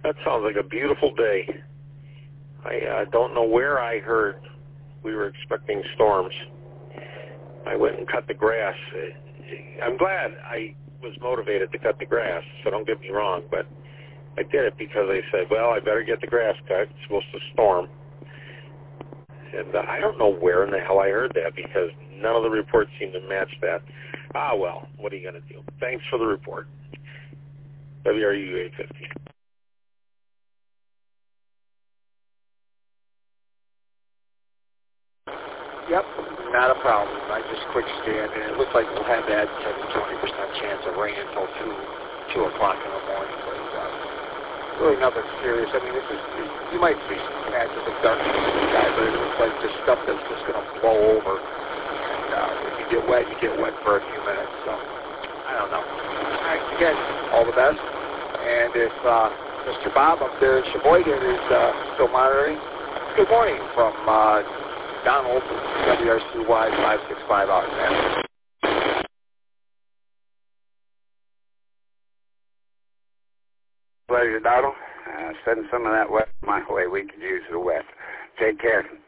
That sounds like a beautiful day. I don't know where I heard we were expecting storms. I went and cut the grass. I'm glad I was motivated to cut the grass, so don't get me wrong, but I did it because I said, well, I better get the grass cut. It's supposed to storm. And I don't know where in the hell I heard that because none of the reports seem to match that. Ah, well, what are you going to do? Thanks for the report. WRU 850. Yep, not a problem. I just quick scanned, and it looks like we'll have that 10 to 20% chance of rain until 2 o'clock in the morning. But really nothing serious. I mean, you might see some patches of darkness in the sky, but it looks like just stuff that's just going to blow over. And if you get wet for a few minutes. So, I don't know. All right, again, all the best. And if Mr. Bob up there in Sheboygan is still monitoring, good morning from Donald, WRCY 565 out there. Pleasure, Donald. Send some of that wet my way. We could use the wet. Take care.